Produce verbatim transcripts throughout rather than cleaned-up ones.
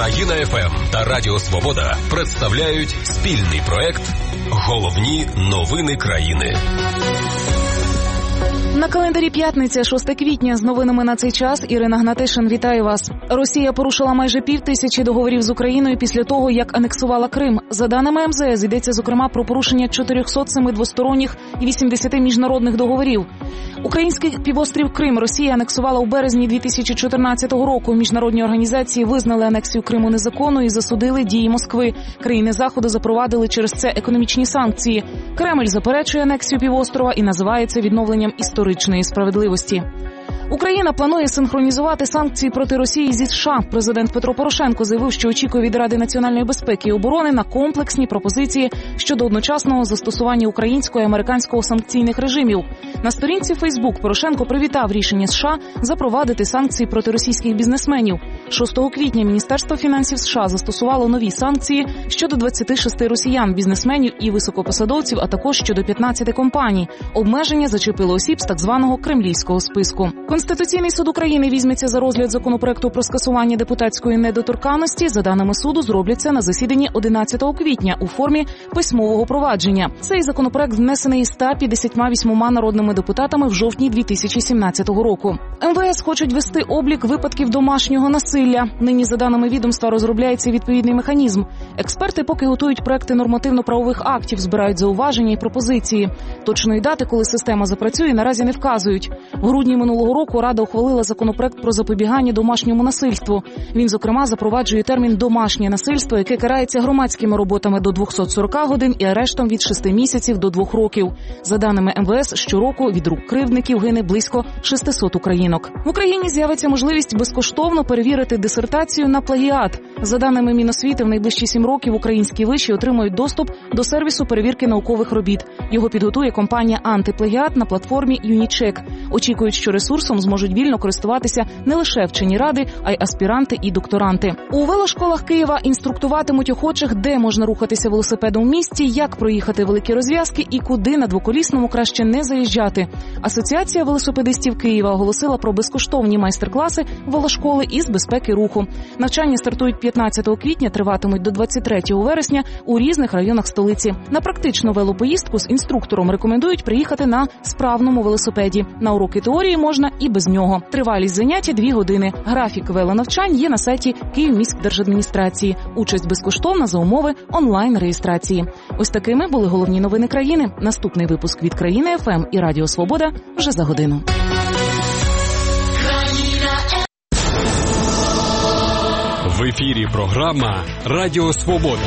Країна еф ем та Радіо Свобода представляють спільний проект «Головні новини країни». На календарі п'ятниця, шостого квітня. З новинами на цей час Ірина Гнатишин. Вітаю вас. Росія порушила майже пів тисячі договорів з Україною після того, як анексувала Крим. За даними ем зе ес, йдеться, зокрема, про порушення чотириста семи двосторонніх і вісімдесят міжнародних договорів. Український півострів Крим Росія анексувала у березні дві тисячі чотирнадцятого року. Міжнародні організації визнали анексію Криму незаконною і засудили дії Москви. Країни Заходу запровадили через це економічні санкції. Кремль заперечує анексію півострова і називає це відновленням історичної справедливості. Україна планує синхронізувати санкції проти Росії зі США. Президент Петро Порошенко заявив, що очікує від Ради національної безпеки і оборони на комплексні пропозиції щодо одночасного застосування українського і американського санкційних режимів. На сторінці Фейсбук Порошенко привітав рішення США запровадити санкції проти російських бізнесменів. шостого квітня Міністерство фінансів США застосувало нові санкції щодо двадцяти шести росіян, бізнесменів і високопосадовців, а також щодо п'ятнадцяти компаній. Обмеження зачепили осіб з так званого кремлівського списку. Конституційний суд України візьметься за розгляд законопроекту про скасування депутатської недоторканності. За даними суду, зроблять це на засіданні одинадцятого квітня у формі письмового провадження. Цей законопроект внесений ста п'ятдесятьма вісьмома народними депутатами в жовтні дві тисячі сімнадцятого року. ем ве ес хочуть вести облік випадків домашнього насилля. Нині, за даними відомства, розробляється відповідний механізм. Експерти поки готують проекти нормативно-правових актів, збирають зауваження і пропозиції. Точної дати, коли система запрацює, наразі не вказують. В грудні минулого року Рада ухвалила законопроект про запобігання домашньому насильству. Він, зокрема, запроваджує термін «домашнє насильство», яке карається громадськими роботами до двохсот сорока годин і арештом від шести місяців до двох років. За даними ем ве ес, щороку від рук кривдників гине близько шестисот українок. В Україні з'явиться можливість безкоштовно перевірити дисертацію на плагіат. За даними Міносвіти, в найближчі сім років українські виші отримають доступ до сервісу перевірки наукових робіт. Його підготує компанія «Антиплагіат» на платформі «Юнічек». Очікують, що ресурсом зможуть вільно користуватися не лише вчені ради, а й аспіранти і докторанти. У велошколах Києва інструктуватимуть охочих, де можна рухатися велосипедом в місті, як проїхати великі розв'язки і куди на двоколісному краще не заїжджати. Асоціація велосипедистів Києва оголосила про безкоштовні майстер-класи велошколи із безпеки руху. Навчання стартують п'ятнадцятого квітня, триватимуть до двадцять третього вересня у різних районах столиці. На практичну велопоїздку з інструктором рекомендують приїхати на справному велосипеді. На уроки теорії можна і без нього. Тривалість заняття – дві години. Графік велонавчань є на сайті Київміськдержадміністрації. Участь безкоштовна за умови онлайн-реєстрації. Ось такими були головні новини країни. Наступний випуск від Країни еф ем і Радіо Свобода вже за годину. В ефірі програма «Радіо Свобода».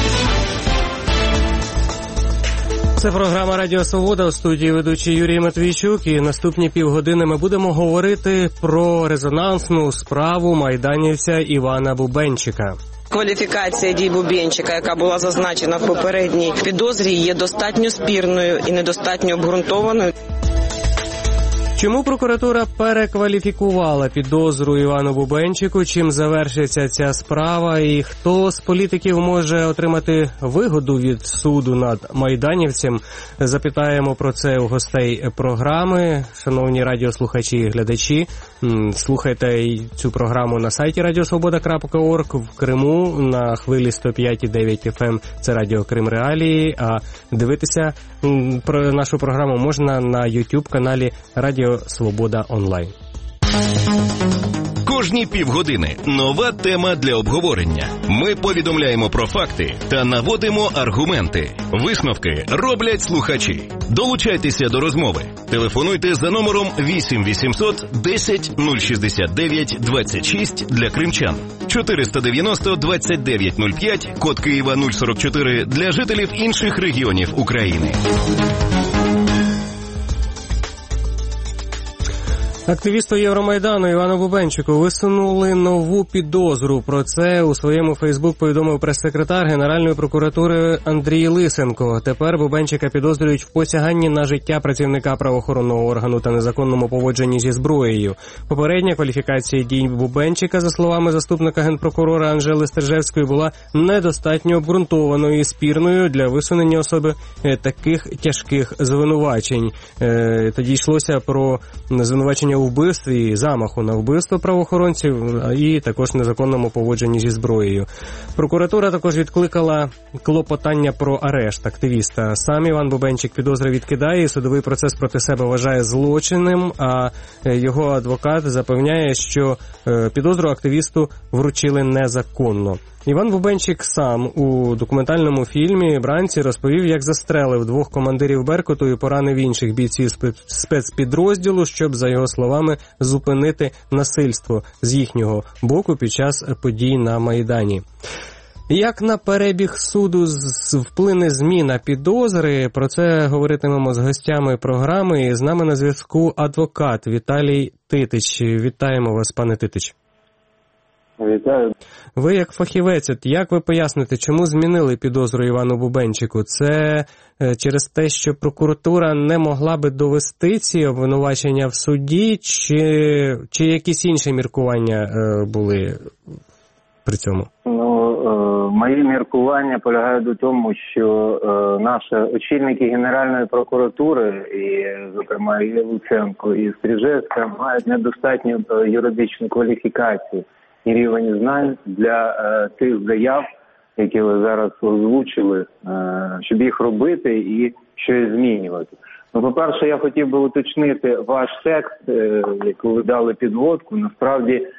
Це програма «Радіо Свобода», у студії ведучий Юрій Матвійчук, і наступні півгодини ми будемо говорити про резонансну справу майданівця Івана Бубенчика. Кваліфікація дій Бубенчика, яка була зазначена в попередній підозрі, є достатньо спірною і недостатньо обґрунтованою. Чому прокуратура перекваліфікувала підозру Івану Бубенчику, чим завершиться ця справа і хто з політиків може отримати вигоду від суду над майданівцем? Запитаємо про це у гостей програми. Шановні радіослухачі і глядачі, слухайте цю програму на сайті радіосвобода крапка орг, в Криму на хвилі сто п'ять і дев'ять еф ем, це Радіо Крим Реалії, а дивитися про нашу програму можна на ютуб-каналі Радіо Свобода онлайн. Кожні півгодини нова тема для обговорення. Ми повідомляємо про факти та наводимо аргументи. Висновки роблять слухачі. Долучайтеся до розмови. Телефонуйте за номером вісім вісімсот десять нуль шістдесят дев'ять двадцять шість для кримчан. чотириста дев'яносто двадцять дев'ять нуль п'ять, код Києва нуль сорок чотири для жителів інших регіонів України. Активісту Євромайдану Івану Бубенчику висунули нову підозру. Про це у своєму Фейсбук повідомив прес-секретар Генеральної прокуратури Андрій Лисенко. Тепер Бубенчика підозрюють в посяганні на життя працівника правоохоронного органу та незаконному поводженні зі зброєю. Попередня кваліфікація дій Бубенчика, за словами заступника генпрокурора Анжели Стержевської, була недостатньо обґрунтованою і спірною для висунення особи таких тяжких звинувачень. Тоді йшлося про звинувачення у вбивстві і замаху на вбивство правоохоронців, і також незаконному поводженні зі зброєю. Прокуратура також відкликала клопотання про арешт активіста. Сам Іван Бубенчик підозри відкидає, і судовий процес проти себе вважає злочинним, а його адвокат запевняє, що підозру активісту вручили незаконно. Іван Бубенчик сам у документальному фільмі «Бранці» розповів, як застрелив двох командирів Беркуту і поранив інших бійців спецпідрозділу, щоб, за його словами, зупинити насильство з їхнього боку під час подій на Майдані. Як на перебіг суду вплине зміна підозри, про це говоритимемо з гостями програми. І з нами на зв'язку адвокат Віталій Титич. Вітаємо вас, пане Титич. Вітаю. Ви як фахівець, як ви поясните, чому змінили підозру Івану Бубенчику? Це через те, що прокуратура не могла би довести ці обвинувачення в суді, чи, чи якісь інші міркування е, були при цьому? Ну, е, мої міркування полягають у тому, що е, наші очільники Генеральної прокуратури, і, зокрема, і Луценко, і Стрижевська, мають недостатню е, юридичну кваліфікацію і рівень знань для е, тих заяв, які ви зараз озвучили, е, щоб їх робити і щось змінювати. Ну, по-перше, я хотів би уточнити ваш текст, е, який ви дали підводку. Насправді, е,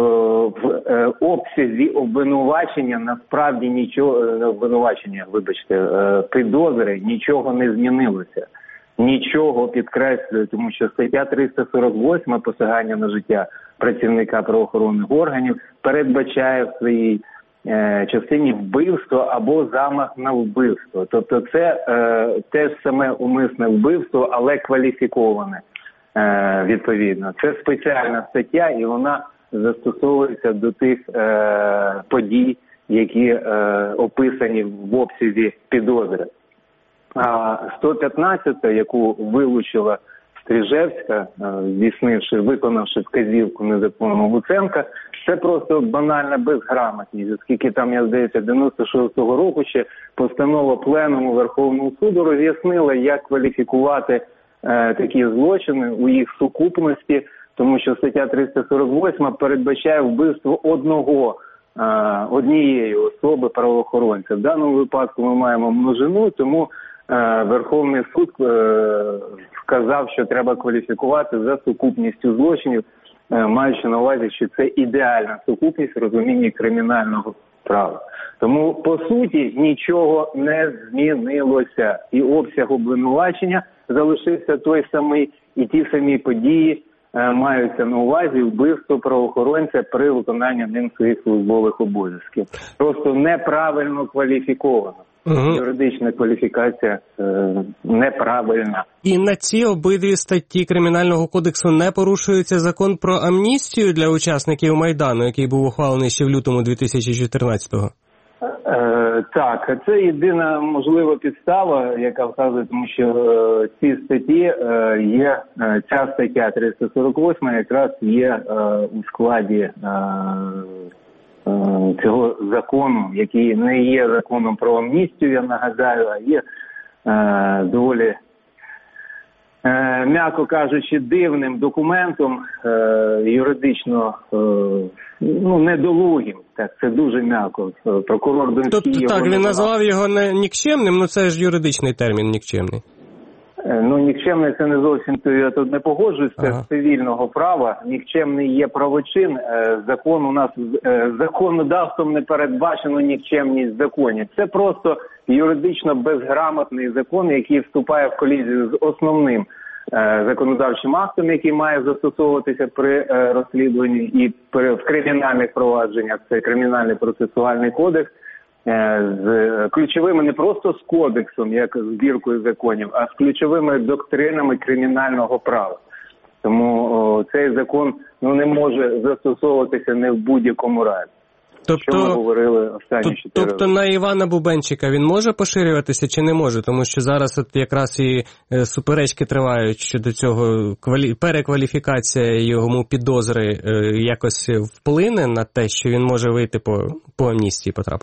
в е, обсязі обвинувачення, насправді нічого, не обвинувачення, вибачте, е, підозри, нічого не змінилося. Нічого, підкреслюю, тому що стаття триста сорок восьма посягання на життя працівника правоохоронних органів передбачає в своїй е, частині вбивство або замах на вбивство. Тобто це е, те ж саме умисне вбивство, але кваліфіковане е, відповідно. Це спеціальна стаття, і вона застосовується до тих е, подій, які е, описані в обсязі підозри. А сто п'ятнадцята, яку вилучила Стрижевська, здійснивши, виконавши вказівку незаконного Луценка, це просто банальна безграмотність, оскільки там, я здається, дев'яносто шостого року ще постанова Пленуму Верховного суду роз'яснила, як кваліфікувати е, такі злочини у їх сукупності, тому що стаття триста сорок восьма передбачає вбивство одного, е, однієї особи правоохоронця. В даному випадку ми маємо множину, тому Верховний суд сказав, що треба кваліфікувати за сукупністю злочинів, маючи на увазі, що це ідеальна сукупність в розумінні кримінального права. Тому, по суті, нічого не змінилося. І обсяг обвинувачення залишився той самий, і ті самі події маються на увазі вбивство правоохоронця при виконанні ним своїх службових обов'язків. Просто неправильно кваліфіковано. Угу. Юридична кваліфікація е, неправильна. І на ці обидві статті Кримінального кодексу не порушується закон про амністію для учасників Майдану, який був ухвалений ще в лютому дві тисячі чотирнадцятого? Е, так, це єдина можлива підстава, яка вказує, тому що е, ці статті е, є, е, ця стаття триста сорок восьма якраз є е, у складі е, цього закону, який не є законом про амністію, я нагадаю, а є е, доволі, е, м'яко кажучи, дивним документом, е, юридично е, ну, недолугим. Так, це дуже м'яко. Прокурор Донський... Тобто так, він назвав його не нікчемним, ну це ж юридичний термін нікчемний. Ну, нікчемний це не зовсім, то я тут не погоджуюсь, це ага. з цивільного права. Нікчемний є правочин. Закон у нас, законодавством не передбачено нікчемність законів. Це просто юридично безграмотний закон, який вступає в колізію з основним законодавчим актом, який має застосовуватися при розслідуванні і при, в кримінальних провадженнях. Це Кримінальний процесуальний кодекс. З ключовими не просто з кодексом, як збіркою законів, а з ключовими доктринами кримінального права. Тому о, цей закон ну, не може застосовуватися не в будь-якому разі. Тобто, що ми говорили останні чотири Тобто роки. На Івана Бубенчика він може поширюватися чи не може? Тому що зараз от якраз і е, суперечки тривають щодо цього, квалі... перекваліфікація йому підозри е, якось вплине на те, що він може вийти по, по амністії, потрапивши?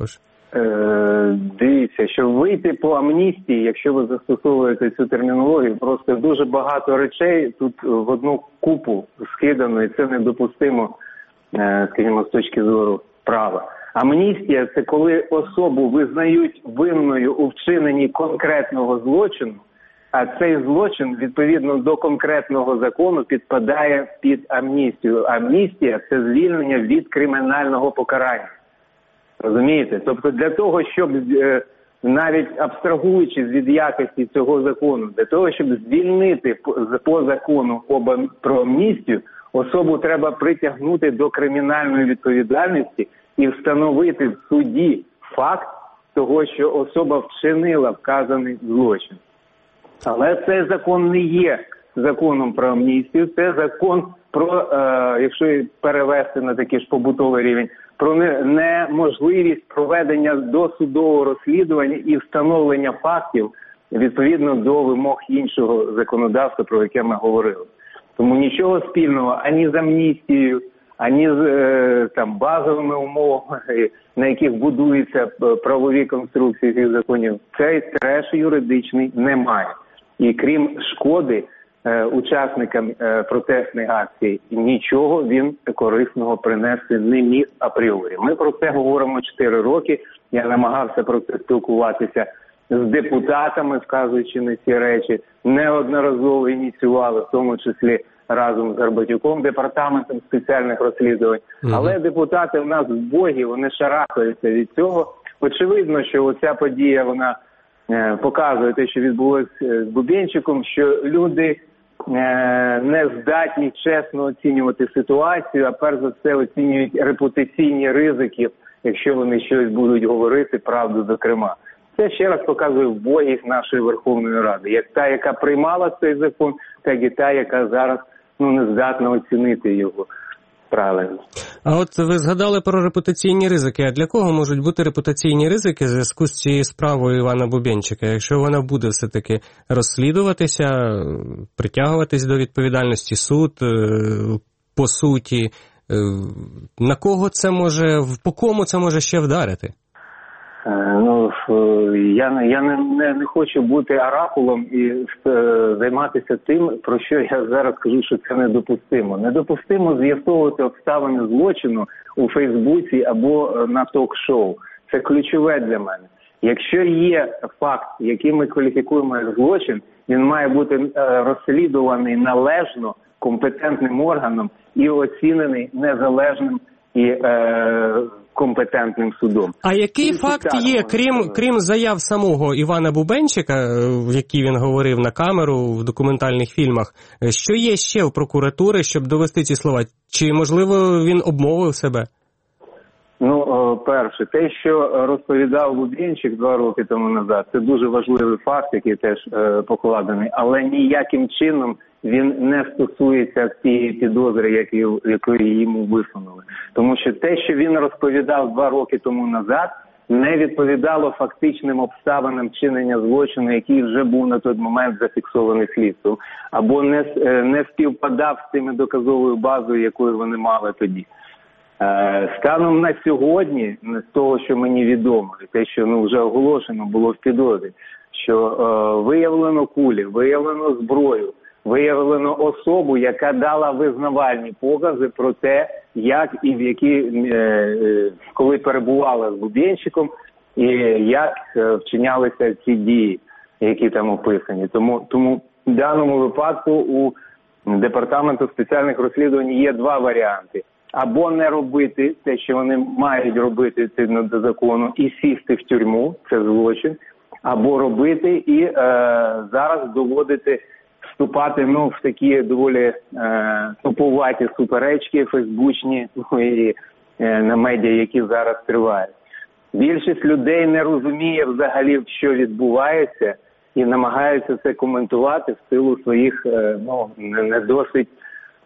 Е, дивіться, щоб вийти по амністії, якщо ви застосовуєте цю термінологію, просто дуже багато речей тут в одну купу скидано, і це недопустимо, е, скажімо, з точки зору права. Амністія – це коли особу визнають винною у вчиненні конкретного злочину, а цей злочин, відповідно до конкретного закону, підпадає під амністію. Амністія – це звільнення від кримінального покарання. Розумієте? Тобто для того, щоб, е, навіть абстрагуючись від якості цього закону, для того, щоб звільнити по, по закону об, про амністію, особу треба притягнути до кримінальної відповідальності і встановити в суді факт того, що особа вчинила вказаний злочин. Але цей закон не є законом про амністію, це закон про, е, якщо перевести на такий ж побутовий рівень, про неможливість проведення досудового розслідування і встановлення фактів відповідно до вимог іншого законодавства, про яке ми говорили. Тому нічого спільного ані з амністією, ані з е, там базовими умовами, на яких будуються правові конструкції цих законів, цей треш юридичний немає. І крім шкоди е, учасникам е, протестних акцій, нічого він корисного принести не міг апріорі. Ми про це говоримо чотири роки. Я намагався про це спілкуватися з депутатами, вказуючи на ці речі. Неодноразово ініціювали, в тому числі разом з Горбатюком, департаментом спеціальних розслідувань. Mm-hmm. Але депутати в нас вбогі, вони шарахаються від цього. Очевидно, що оця подія, вона е, показує те, що відбулося з Бубенчиком, що люди е, не здатні чесно оцінювати ситуацію, а перш за все оцінюють репутаційні ризики, якщо вони щось будуть говорити, правду зокрема. Це ще раз показує вбогість нашої Верховної Ради. Як та, яка приймала цей закон, так і та, яка зараз ну, не здатна оцінити його правильно. А от ви згадали про репутаційні ризики. А для кого можуть бути репутаційні ризики в зв'язку з цією справою Івана Бубенчика? Якщо вона буде все-таки розслідуватися, притягуватись до відповідальності, суд, по суті, на кого це може, по кому це може ще вдарити? Ну, я, я не, не, не хочу бути оракулом і е, займатися тим, про що я зараз кажу, що це недопустимо. Недопустимо з'ясовувати обставини злочину у Фейсбуці або на ток-шоу. Це ключове для мене. Якщо є факт, який ми кваліфікуємо як злочин, він має бути е, розслідуваний належно компетентним органом і оцінений незалежним і е, компетентним судом. А який факт є, крім, крім заяв самого Івана Бубенчика, в які він говорив на камеру в документальних фільмах, що є ще в прокуратури, щоб довести ці слова? Чи, можливо, він обмовив себе? Ну, перше, те, що розповідав Бубенчик два роки тому назад, це дуже важливий факт, який теж е, покладений, але ніяким чином він не стосується цієї підозри, які, якої йому висунули. Тому що те, що він розповідав два роки тому назад, не відповідало фактичним обставинам чинення злочину, який вже був на той момент зафіксований слідством, або не, не співпадав з тими доказовою базою, якою вони мали тоді. Станом на сьогодні, з того, що мені відомо, і те, що ну, вже оголошено було в підозрі, що е, виявлено кулі, виявлено зброю, виявлено особу, яка дала визнавальні покази про те, як і в які, е, е, коли перебувала з Бубенчиком, і як е, вчинялися ці дії, які там описані. Тому, тому в даному випадку у Департаменту спеціальних розслідувань є два варіанти. Або не робити те, що вони мають робити відповідно до закону, і сісти в тюрму, це злочин, або робити і е, зараз доводити, вступати ну, в такі доволі е, туповаті суперечки фейсбучні ну, і е, на медіа, які зараз тривають. Більшість людей не розуміє взагалі, що відбувається, і намагаються це коментувати в силу своїх е, ну, не, не досить м-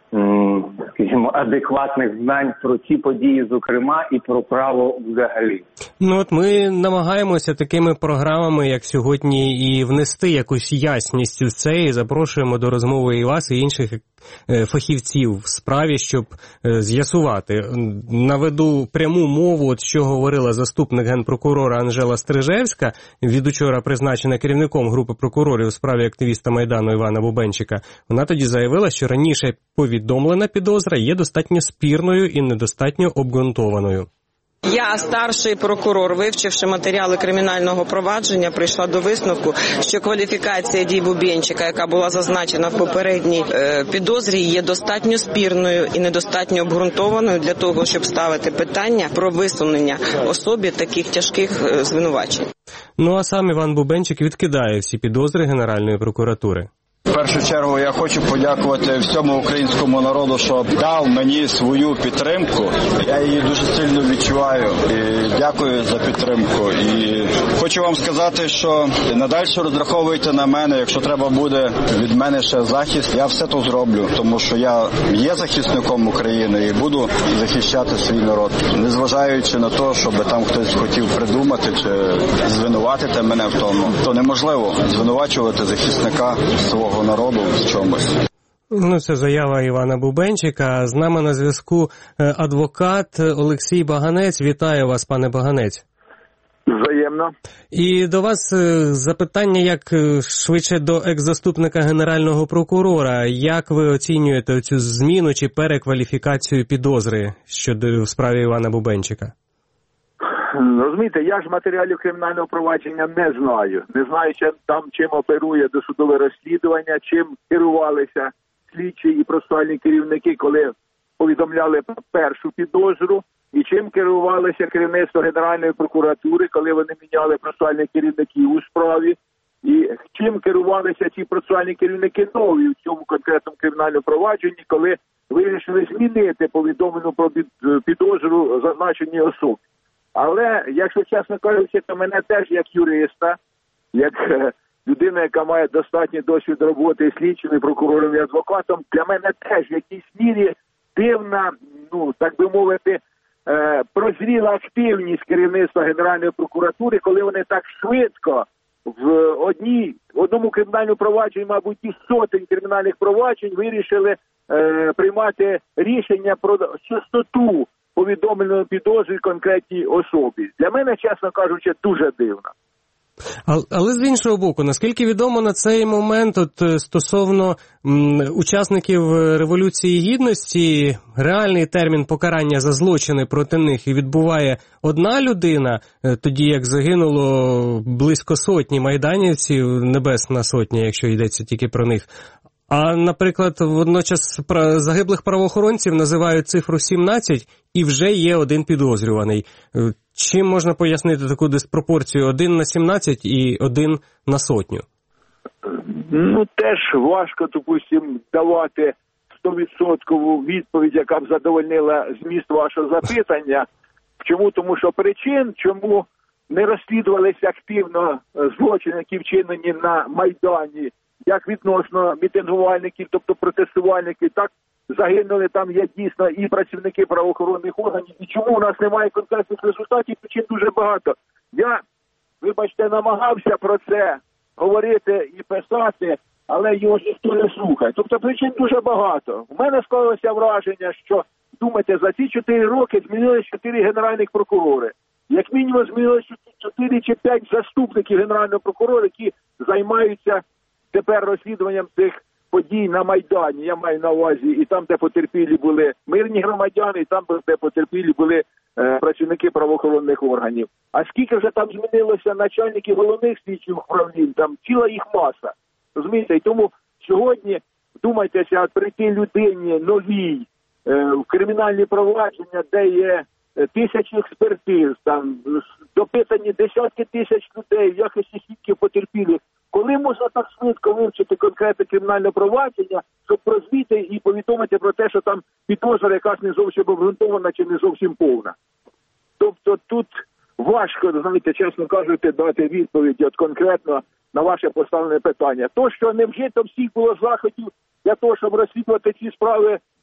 скажімо, адекватних знань про ці події, зокрема, і про право взагалі. Ну от ми намагаємося такими програмами, як сьогодні, і внести якусь ясність у це, і запрошуємо до розмови і вас, і інших фахівців в справі, щоб з'ясувати. Наведу пряму мову, от що говорила заступник генпрокурора Анжела Стрижевська, від учора призначена керівником групи прокурорів у справі активіста Майдану Івана Бубенчика. Вона тоді заявила, що раніше повідомлена підозра є достатньо спірною і недостатньо обґрунтованою. Я, старший прокурор, вивчивши матеріали кримінального провадження, прийшла до висновку, що кваліфікація дій Бубенчика, яка була зазначена в попередній е, підозрі, є достатньо спірною і недостатньо обґрунтованою для того, щоб ставити питання про висунення особі таких тяжких е, звинувачень. Ну а сам Іван Бубенчик відкидає всі підозри Генеральної прокуратури. В першу чергу я хочу подякувати всьому українському народу, що дав мені свою підтримку. Я її дуже сильно відчуваю і дякую за підтримку. І хочу вам сказати, що надалі розраховуйте на мене, якщо треба буде від мене ще захист, я все то зроблю, тому що я є захисником України і буду захищати свій народ, незважаючи на те, щоб там хтось хотів придумати чи звинуватити мене в тому. То неможливо звинувачувати захисника свого народу в чомусь. Ну, це заява Івана Бубенчика. З нами на зв'язку адвокат Олексій Баганець. Вітаю вас, пане Баганець. Взаємно. І до вас запитання, як швидше до екс-заступника Генерального прокурора. Як ви оцінюєте цю зміну чи перекваліфікацію підозри щодо в справі Івана Бубенчика? Розумієте, я ж матеріалів кримінального провадження не знаю. Не знаю, чим, там, чим оперує досудове розслідування, чим керувалися слідчі і процесуальні керівники, коли повідомляли про першу підозру, і чим керувалося керівництво Генеральної прокуратури, коли вони міняли процесуальних керівників у справі, і чим керувалися ці процесуальні керівники нові в цьому конкретному кримінальному провадженні, коли вирішили змінити повідомлену про підозру зазначеній особі. Але, якщо чесно кажучи, то мене теж як юриста, як е, людина, яка має достатній досвід роботи і слідчим, і прокурором, і адвокатом, для мене теж в якійсь мірі дивна, ну, так би мовити, е, прозріла активність керівництва Генеральної прокуратури, коли вони так швидко в одній, в одному кримінальному провадженні, мабуть, і сотень кримінальних проваджень вирішили е, приймати рішення про частоту повідомленої підозри конкретній особі. Для мене, чесно кажучи, дуже дивно. Але з іншого боку, наскільки відомо на цей момент от стосовно м, учасників Революції Гідності, реальний термін покарання за злочини проти них і відбуває одна людина, тоді як загинуло близько сотні майданівців, Небесна Сотня, якщо йдеться тільки про них. А, наприклад, водночас загиблих правоохоронців називають цифру сімнадцять і вже є один підозрюваний. Чим можна пояснити таку диспропорцію один на сімнадцять і один на сотню? Ну, теж важко, допустим, давати сто відсотків відповідь, яка б задовольнила зміст вашого запитання. Чому? Тому що причин, чому не розслідувалися активно злочини, які вчинені на Майдані, як відносно мітингувальників, тобто протестувальників, так загинули там є дійсно і працівники правоохоронних органів. І чому у нас немає конкретних результатів, причин дуже багато. Я, вибачте, намагався про це говорити і писати, але його ніхто не слухає. Тобто причин дуже багато. У мене склалося враження, що, думайте, за ці чотири роки змінилися чотири генеральних прокурори. Як мінімум змінилося чотири чи п'ять заступників генерального прокурора, які займаються тепер розслідуванням цих подій на Майдані, я маю на увазі, і там, де потерпілі були мирні громадяни, і там, де потерпілі були е, працівники правоохоронних органів. А скільки вже там змінилося начальників головних слідчих управлінь, там ціла їх маса. Розумієте, і тому сьогодні, думайтеся, прийти людині новій е, в кримінальні провадження, де є тисячі експертиз, там допитані десятки тисяч людей, в якості свідків потерпілих. Коли можна так швидко вивчити конкретне кримінальне провадження, щоб прозвіти і повідомити про те, що там підозра якась не зовсім обґрунтована чи не зовсім повна. Тобто тут важко, знаєте, чесно кажучи, дати відповідь от конкретно на ваше поставлене питання. То, що не вжито всіх було заходів для того, щоб розслідувати ці справи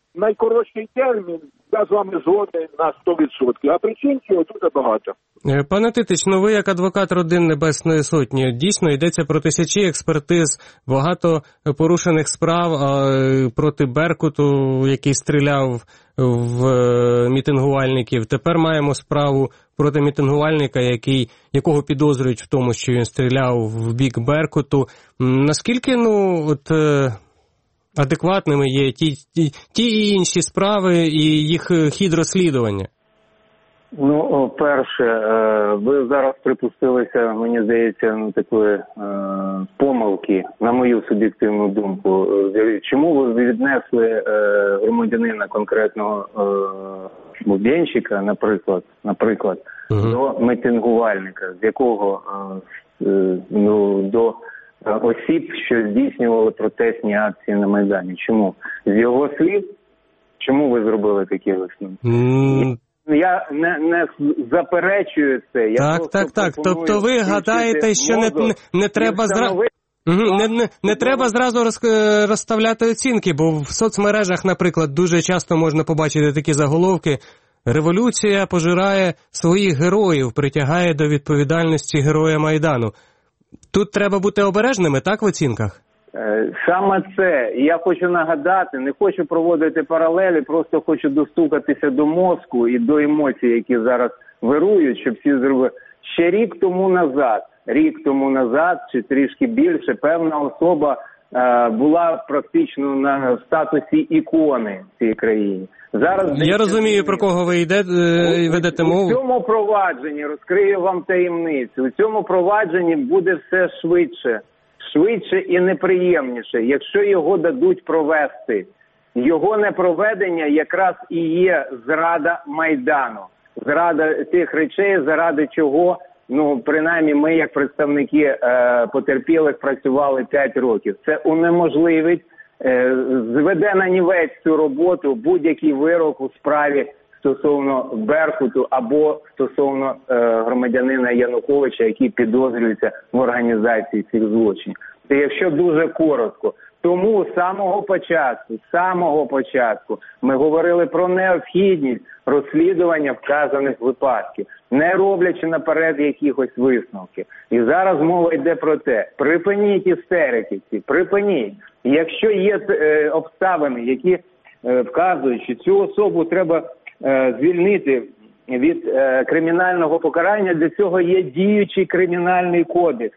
найкоротший термін, я з вами згоден на сто відсотків, а причин цього дуже багато. Пане Титич, ну ви як адвокат родин Небесної Сотні, дійсно йдеться про тисячі експертиз, багато порушених справ проти Беркуту, який стріляв в мітингувальників. Тепер маємо справу проти мітингувальника, який, якого підозрюють в тому, що він стріляв в бік Беркуту. Наскільки, ну, от... адекватними є ті, ті, ті і інші справи і їх хід розслідування? Ну, перше, ви зараз припустилися, мені здається, ну, такої е, помилки, на мою суб'єктивну думку. Чому ви віднесли е, громадянина конкретного е, Бубенчика, наприклад, наприклад, угу. до мітингувальника, з якого е, ну, до осіб, що здійснювали протестні акції на Майдані? Чому? З його слів? Чому ви зробили такі висновки? Mm. Я не, не заперечую це. Я так, так, так. Тобто ви гадаєте, що не, не, не треба зразу... Угу. Не, не, не треба зразу роз, розставляти оцінки, бо в соцмережах, наприклад, дуже часто можна побачити такі заголовки: «Революція пожирає своїх героїв, притягає до відповідальності героя Майдану». Тут треба бути обережними, так, в оцінках? Саме це. Я хочу нагадати, не хочу проводити паралелі, просто хочу достукатися до мозку і до емоцій, які зараз вирують, щоб всі зробили. Ще рік тому назад, рік тому назад, чи трішки більше, певна особа е, була практично на статусі ікони в цій країні. Зараз я розумію, про кого ви йде, е, ведете мову. У цьому провадженні, розкрию вам таємницю, у цьому провадженні буде все швидше. Швидше і неприємніше, якщо його дадуть провести. Його непроведення якраз і є зрада Майдану. Зрада тих речей, заради чого, ну, принаймні, ми, як представники е, потерпілих, працювали п'ять років. Це унеможливить, е, зведе на нівець цю роботу будь-який вирок у справі стосовно Беркуту або стосовно е, громадянина Януковича, який підозрюється в організації цих злочинів. Це якщо дуже коротко. Тому з самого початку, з самого початку ми говорили про необхідність розслідування вказаних випадків, не роблячи наперед якихось висновків. І зараз мова йде про те: припиніть істерики ці, припиніть. Якщо є е, обставини, які е, вказують, що цю особу треба е, звільнити від е, кримінального покарання, для цього є діючий кримінальний кодекс.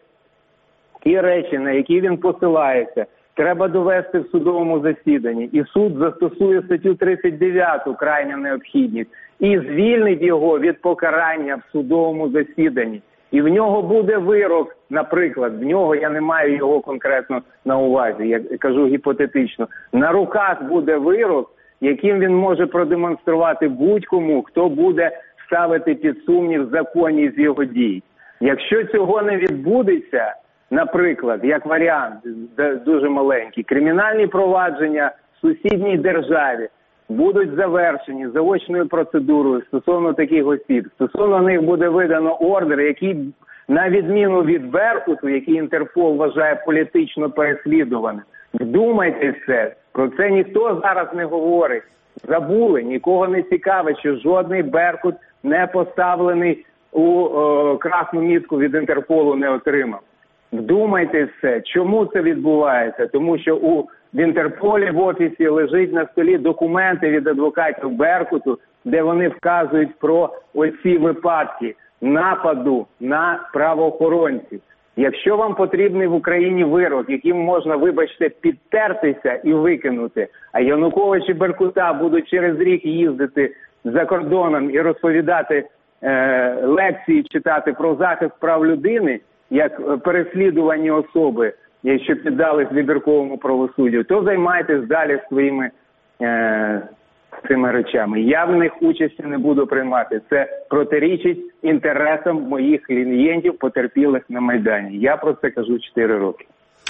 Ті речі, на які він посилається, треба довести в судовому засіданні. І суд застосує статтю тридцять дев'яту, крайня необхідність, і звільнить його від покарання в судовому засіданні. І в нього буде вирок, наприклад, в нього, я не маю його конкретно на увазі, я кажу гіпотетично, на руках буде вирок, яким він може продемонструвати будь-кому, хто буде ставити під сумнів законність його дій. Якщо цього не відбудеться, наприклад, як варіант, дуже маленький, кримінальні провадження в сусідній державі будуть завершені заочною процедурою стосовно таких осіб. Стосовно них буде видано ордер, який, на відміну від Беркуту, який Інтерпол вважає політично переслідуваним. Вдумайтесь це, про це ніхто зараз не говорить. Забули, нікого не цікавить, що жодний Беркут не поставлений у о, красну мітку від Інтерполу не отримав. Вдумайтесь це. Чому це відбувається? Тому що у в Інтерполі в офісі лежить на столі документи від адвокатів Беркуту, де вони вказують про оці випадки нападу на правоохоронців. Якщо вам потрібний в Україні вирок, яким можна, вибачте, підтертися і викинути, а Янукович і Беркута будуть через рік їздити за кордоном і розповідати е, лекції, читати про захист прав людини, як переслідувані особи, якщо піддались вибірковому правосуддю, то займайтесь далі своїми е, цими речами. Я в них участі не буду приймати. Це протирічить інтересам моїх клієнтів, потерпілих на Майдані. Я про це кажу чотири роки.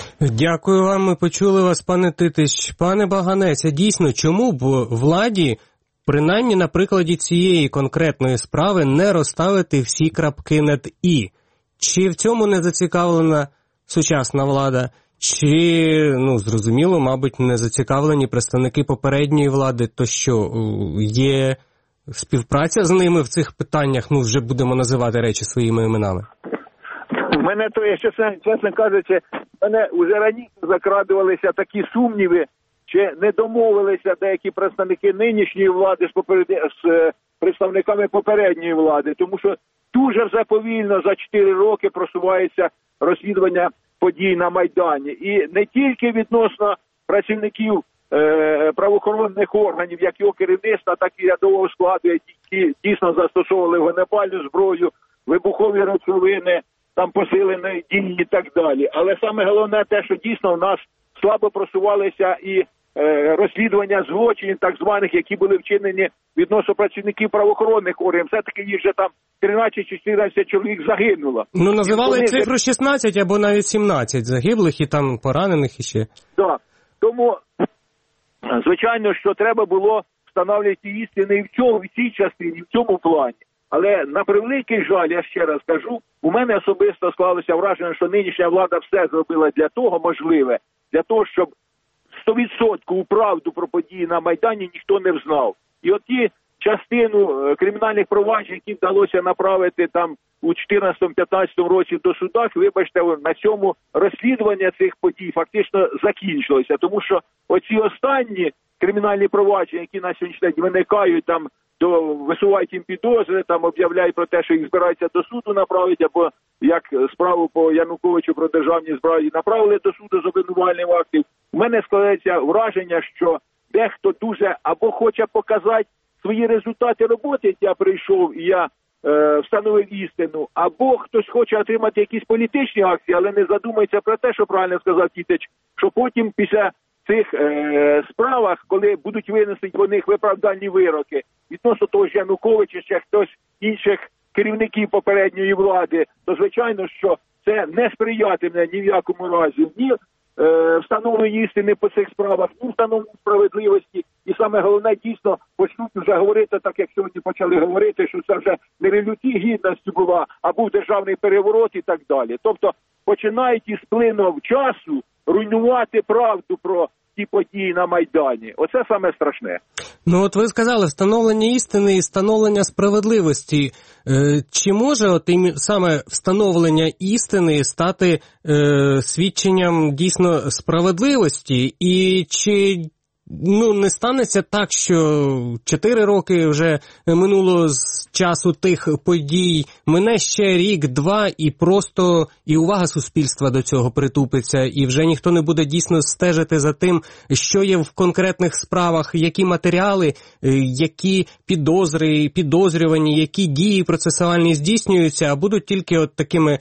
Дякую вам, ми почули вас, пане Титич. Пане Баганець, а дійсно, чому б владі, принаймні на прикладі цієї конкретної справи, не розставити всі крапки над «і»? Чи в цьому не зацікавлена сучасна влада? Чи, ну, зрозуміло, мабуть, не зацікавлені представники попередньої влади, то що, є співпраця з ними в цих питаннях, ну, вже будемо називати речі своїми іменами? У мене то, я чесно, чесно кажучи, в мене вже раніше закрадувалися такі сумніви, чи не домовилися деякі представники нинішньої влади з, поперед... з представниками попередньої влади, тому що дуже вже повільно за чотири роки просувається розслідування подій на Майдані. І не тільки відносно працівників е, правоохоронних органів, як його керівництва, так і рядового складу, які дійсно застосовували вогнепальну зброю, вибухові речовини, там посилені дії і так далі. Але саме головне те, що дійсно в нас слабо просувалися і е, розслідування злочинів, так званих, які були вчинені відносно працівників правоохоронних органів. Все-таки їх вже там тринадцять чи чотирнадцять чоловік загинуло. Ну, називали вони... цифру шістнадцять або навіть сімнадцять загиблих і там поранених іще. Так. Тому, звичайно, що треба було встановлювати істини і в цьому, в цій частині, в цьому плані. Але на превеликий жаль, я ще раз кажу, у мене особисто склалося враження, що нинішня влада все зробила для того, можливе, для того, щоб сто відсотків правду про події на Майдані ніхто не взнав. І от ті частину кримінальних проваджень, які вдалося направити там у чотирнадцятому-п'ятнадцятому році до судах, вибачте, на цьому розслідування цих подій фактично закінчилося. Тому що оці останні кримінальні провадження, які на сьогоднішній день виникають, там до висувають їм підозри, там об'являють про те, що їх збираються до суду направити, або як справу по Януковичу про державні зброї направили до суду з обвинувальним актом. У мене складається враження, що дехто дуже або хоче показати свої результати роботи, як я прийшов і я е, встановив істину, або хтось хоче отримати якісь політичні акції, але не задумається про те, що правильно сказав Тітич, що потім після цих е, справах, коли будуть винесені по них виправдальні вироки відносно того ж Януковича, чи хтось інших керівників попередньої влади, то звичайно, що це не сприятиме ні в якому разі, ні е, встановленню істини по цих справах, ні встановленню справедливості. І саме головне, дійсно, почнуть вже говорити, так як сьогодні почали говорити, що це вже не революція гідності була, а був державний переворот і так далі. Тобто починають із плином часу руйнувати правду про ті події на Майдані. Оце саме страшне. Ну от ви сказали, встановлення істини і встановлення справедливості. Е, чи може от і саме встановлення істини стати е, свідченням дійсно справедливості? І чи ну не станеться так, що чотири роки вже минуло з часу тих подій, мине ще рік-два, і просто і увага суспільства до цього притупиться, і вже ніхто не буде дійсно стежити за тим, що є в конкретних справах, які матеріали, які підозри, підозрювані, які дії процесуальні здійснюються, а будуть тільки от такими,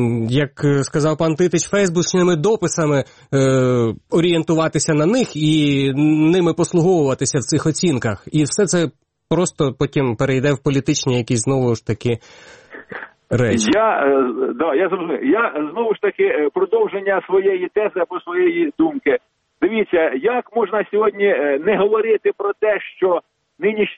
як сказав пан Титич, фейсбучними дописами е, орієнтуватися на них і ними послуговуватися в цих оцінках. І все це просто потім перейде в політичні якісь знову ж таки речі. Я, да, я зрозумів. Я знову ж таки продовження своєї тези або своєї думки. Дивіться, як можна сьогодні не говорити про те, що нинішнє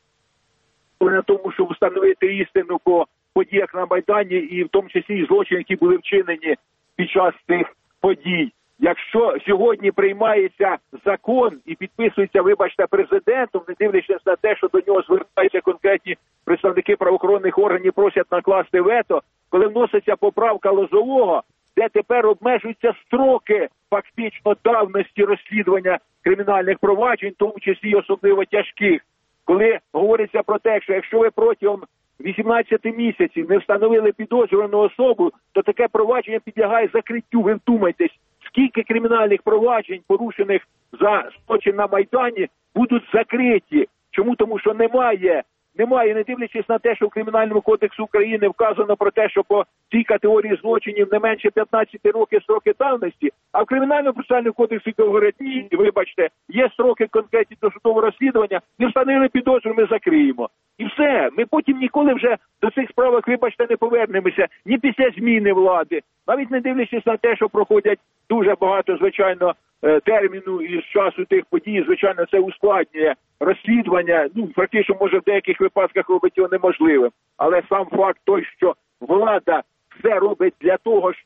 на тому, щоб встановити істину по подіях на Майдані і в тому числі і злочини, які були вчинені під час цих подій. Якщо сьогодні приймається закон і підписується, вибачте, президентом, не дивлячись на те, що до нього звертаються конкретні представники правоохоронних органів, просять накласти вето, коли вноситься поправка Лозового, де тепер обмежуються строки фактично давності розслідування кримінальних проваджень, в тому числі особливо тяжких, коли говориться про те, що якщо ви протягом вісімнадцяти місяців не встановили підозрювану особу, то таке провадження підлягає закриттю. Ви вдумайтесь, скільки кримінальних проваджень, порушених за злочин на Майдані, будуть закриті. Чому? Тому що немає, немає, не дивлячись на те, що в Кримінальному кодексі України вказано про те, що по цій категорії злочинів не менше п'ятнадцять років строки давності, а в Кримінальному процесуальному кодексі говорять, ні, вибачте, є строки конкретні досудового розслідування, не встановили підозру, ми закриємо. І все, ми потім ніколи вже до цих справок, вибачте, не повернемося, ні після зміни влади, навіть не дивлячись на те, що проходять дуже багато, звичайно, терміну із часу тих подій, звичайно, це ускладнює розслідування, ну, практично, може, в деяких випадках робить його неможливим. Але сам факт той, що влада все робить для того, щоб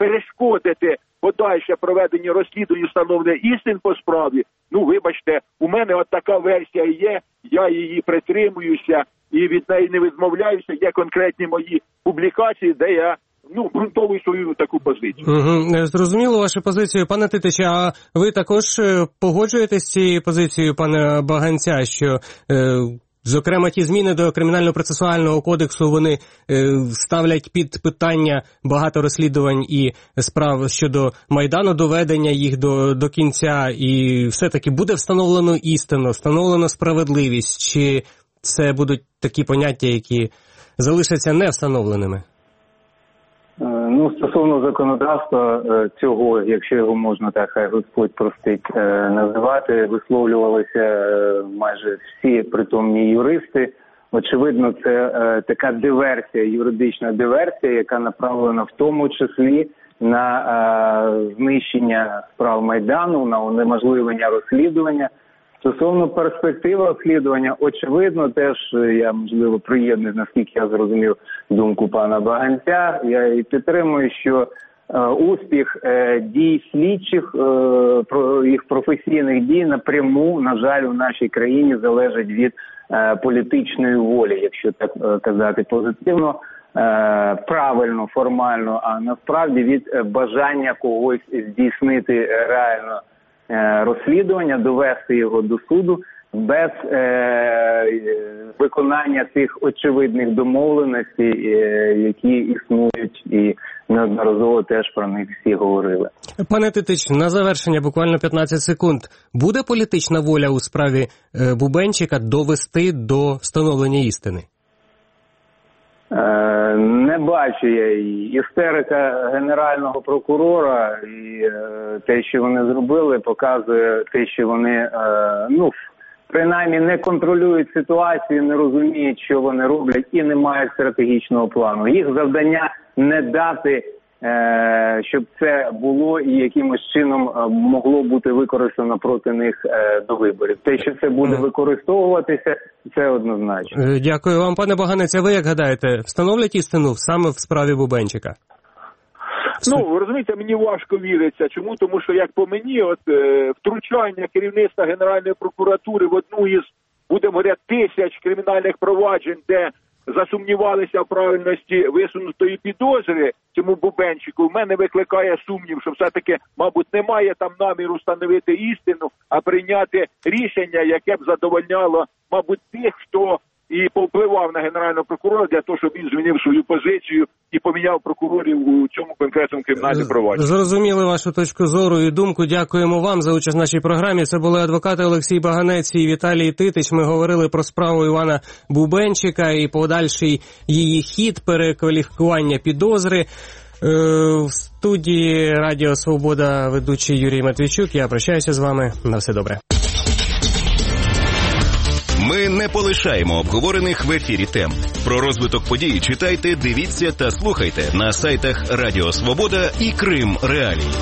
перешкодити подальше проведення розслідування, встановлення істин по справі, ну, вибачте, у мене от така версія є, я її притримуюся і від неї не відмовляюся. Є конкретні мої публікації, де я ну, ґрунтовую свою таку позицію. Угу. Зрозуміло вашу позицію. Пане Титиче, а ви також погоджуєтесь з цією позицією пана Баганця, що, е, зокрема, ті зміни до Кримінально-процесуального кодексу, вони е, ставлять під питання багато розслідувань і справ щодо Майдану, доведення їх до, до кінця, і все-таки буде встановлено істину, встановлено справедливість, чи це будуть такі поняття, які залишаться не встановленими? Ну, стосовно законодавства цього, якщо його можна так, хай Господь простить, називати, висловлювалися майже всі притомні юристи. Очевидно, це така диверсія, юридична диверсія, яка направлена в тому числі на знищення справ Майдану, на унеможливлення розслідування. Стосовно перспективи розслідування, очевидно, теж я, можливо, приєдную, наскільки я зрозумів думку пана Баганця. Я і підтримую, що е, успіх е, дій слідчих, е, про їх професійних дій напряму, на жаль, у нашій країні залежить від е, політичної волі, якщо так е, казати позитивно, е, правильно, формально, а насправді від бажання когось здійснити реально розслідування, довести його до суду без е, виконання тих очевидних домовленостей, е, які існують, і неодноразово теж про них всі говорили. Пане Титич, на завершення буквально п'ятнадцять секунд. Буде політична воля у справі е, Бубенчика довести до встановлення істини? Не бачу я її. Істерика Генерального прокурора і те, що вони зробили, показує те, що вони, ну, принаймні не контролюють ситуацію, не розуміють, що вони роблять, і не мають стратегічного плану. Їх завдання не дати, щоб це було і якимось чином могло бути використано проти них до виборів. Те, що це буде використовуватися, це однозначно. Дякую вам, пане Баганець. А ви як гадаєте, встановлять істину саме в справі Бубенчика? Ну, ви розумієте, мені важко віриться. Чому? Тому що, як по мені, от е, втручання керівництва Генеральної прокуратури в одну із, будемо говорити, тисяч кримінальних проваджень, де засумнівалися в правильності висунутої підозри цьому Бубенчику, в мене викликає сумнів, що все-таки, мабуть, немає там наміру встановити істину, а прийняти рішення, яке б задовольняло, мабуть, тих, хто і повпливав на Генерального прокурора для того, щоб він змінив свою позицію і поміняв прокурорів у цьому конкретному кримінальному провадженні. Зрозуміли вашу точку зору і думку. Дякуємо вам за участь в нашій програмі. Це були адвокати Олексій Баганець і Віталій Титич. Ми говорили про справу Івана Бубенчика і подальший її хід, перекваліфікування підозри. В студії Радіо Свобода ведучий Юрій Матвійчук. Я прощаюся з вами. На все добре. Ми не полишаємо обговорених в ефірі тем. Про розвиток подій читайте, дивіться та слухайте на сайтах Радіо Свобода і Крим Реалії.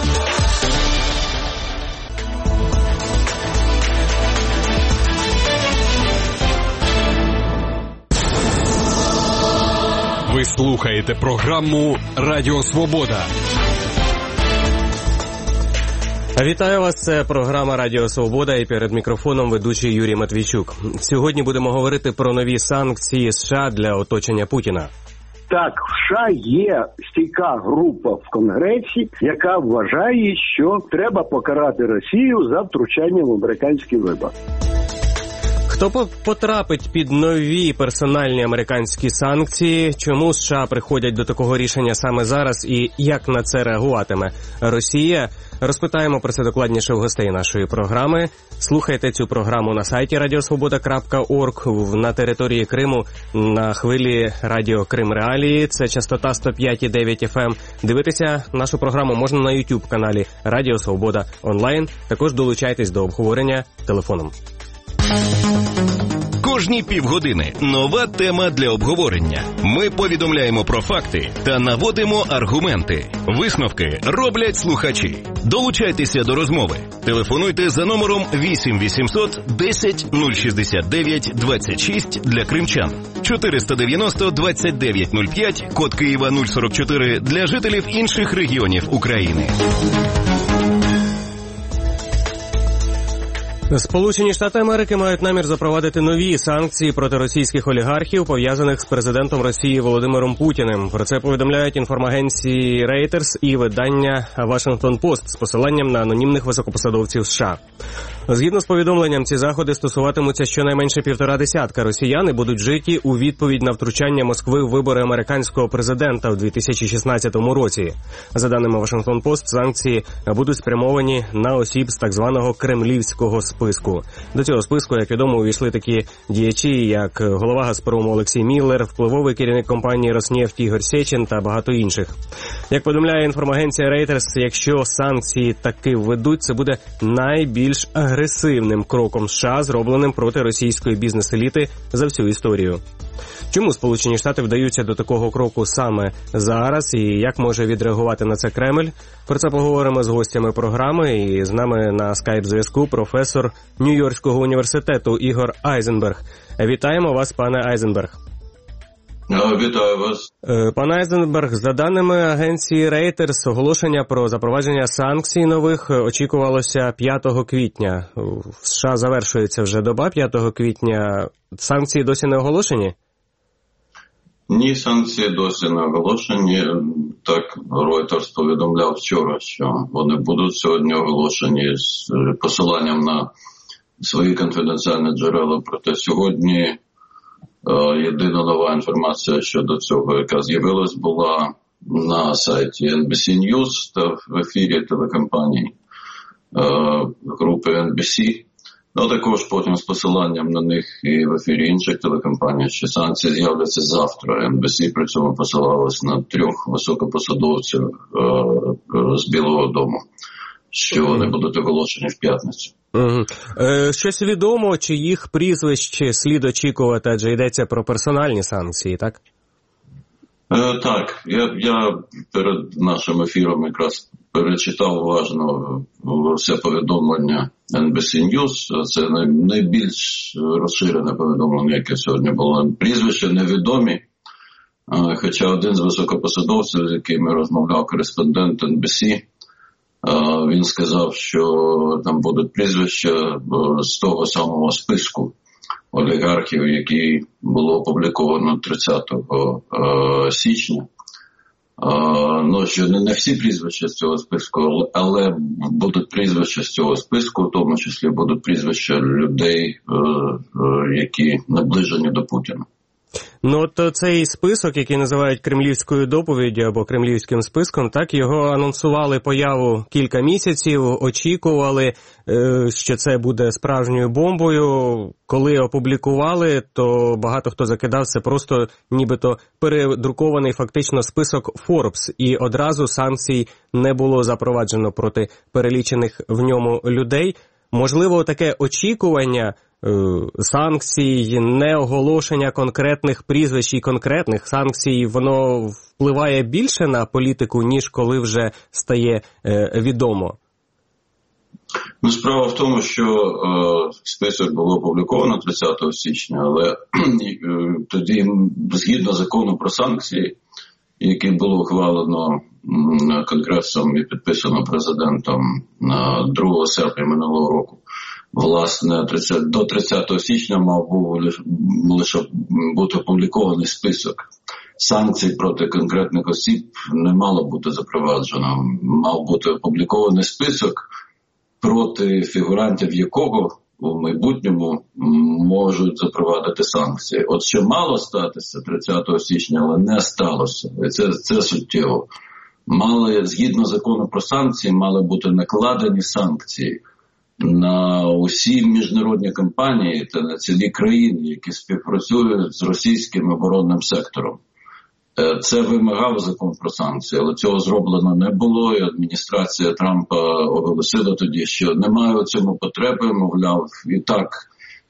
Ви слухаєте програму Радіо Свобода. Вітаю вас, це програма Радіо Свобода, і перед мікрофоном ведучий Юрій Матвійчук. Сьогодні будемо говорити про нові санкції США для оточення Путіна. Так, в США є стійка група в Конгресі, яка вважає, що треба покарати Росію за втручання в американські вибори. Хто потрапить під нові персональні американські санкції, чому США приходять до такого рішення саме зараз і як на це реагуватиме Росія? Розпитаємо про це докладніше у гостей нашої програми. Слухайте цю програму на сайті радіосвобода крапка орг, на території Криму на хвилі Радіо Крим Реалії. Це частота сто п'ять і дев'ять еф ем. Дивитися нашу програму можна на YouTube-каналі Радіо Свобода онлайн. Також долучайтесь до обговорення телефоном. Кожні півгодини нова тема для обговорення. Ми повідомляємо про факти та наводимо аргументи. Висновки роблять слухачі. Долучайтеся до розмови. Телефонуйте за номером вісім вісімсот десять нуль шістдесят дев'ять двадцять шість для кримчан, чотириста дев'яносто двадцять дев'ять нуль п'ять, код Києва нуль сорок чотири для жителів інших регіонів України. Сполучені Штати Америки мають намір запровадити нові санкції проти російських олігархів, пов'язаних з президентом Росії Володимиром Путіним. Про це повідомляють інформагенції Reuters і видання Washington Post з посиланням на анонімних високопосадовців США. Згідно з повідомленням, ці заходи стосуватимуться щонайменше півтора десятка росіян і будуть вжиті у відповідь на втручання Москви в вибори американського президента в дві тисячі шістнадцятому році. За даними Washington Post, санкції будуть спрямовані на осіб з так званого кремлівського списку. До цього списку, як відомо, увійшли такі діячі, як голова Газпрому Олексій Міллер, впливовий керівник компанії Роснефть Ігор Сечин та багато інших. Як повідомляє інформагенція Reuters, якщо санкції таки введуть, це буде найбільш агресивним кроком США, зробленим проти російської бізнес-еліти за всю історію. Чому Сполучені Штати вдаються до такого кроку саме зараз і як може відреагувати на це Кремль? Про це поговоримо з гостями програми, і з нами на скайп-зв'язку професор Нью-Йоркського університету Ігор Айзенберг. Вітаємо вас, пане Айзенберг. Вітаю вас. Пане Айзенберг, за даними агенції Reuters, оголошення про запровадження санкцій нових очікувалося п'ятого квітня. В США завершується вже доба п'ятого квітня. Санкції досі не оголошені? Ні, санкції досі не оголошені. Так, Reuters повідомляв вчора, що вони будуть сьогодні оголошені з посиланням на свої конфіденціальні джерела. Проте сьогодні єдина нова інформація щодо цього, яка з'явилась, була на сайті ен бі сі News та в ефірі телекомпанії групи ен бі сі. Ну, також потім з посиланням на них і в ефірі інших телекомпаній, що санкції з'являться завтра. ен бі сі при цьому посилалось на трьох високопосадовців з Білого дому, що вони будуть оголошені в п'ятницю. Угу. Е, щось відомо, чи їх прізвищ слід очікувати, адже йдеться про персональні санкції, так? Е, так, я, я перед нашим ефіром якраз перечитав уважно все повідомлення ен бі сі News. Це найбільш розширене повідомлення, яке сьогодні було. Прізвища невідомі, хоча один з високопосадовців, з якими розмовляв кореспондент ен бі сі, він сказав, що там будуть прізвища з того самого списку олігархів, який було опубліковано тридцятого січня. Ну, що не всі прізвища з цього списку, але будуть прізвища з цього списку, в тому числі будуть прізвища людей, які наближені до Путіна. Ну, от цей список, який називають кремлівською доповіддю або кремлівським списком, так, його анонсували появу кілька місяців, очікували, що це буде справжньою бомбою. Коли опублікували, то багато хто закидав це просто нібито передрукований фактично список Forbes, і одразу санкцій не було запроваджено проти перелічених в ньому людей. Можливо, таке очікування санкцій, неоголошення конкретних прізвищ і конкретних санкцій, воно впливає більше на політику, ніж коли вже стає е, відомо? Ну, справа в тому, що е, список було опубліковано тридцятого січня, але е, тоді, згідно закону про санкції, який було ухвалено м, Конгресом і підписано президентом на другого серпня минулого року, власне, до тридцятого січня мав був лише бути опублікований список. Санкцій проти конкретних осіб не мало бути запроваджено. Мав бути опублікований список, проти фігурантів якого в майбутньому можуть запровадити санкції. От що мало статися тридцятого січня, але не сталося. І це, це суттєво. Мали, згідно закону про санкції, мали бути накладені санкції на усі міжнародні компанії та на цілі країни, які співпрацюють з російським оборонним сектором. Це вимагав закон про санкції, але цього зроблено не було, і адміністрація Трампа оголосила тоді, що немає у цьому потреби, мовляв, і так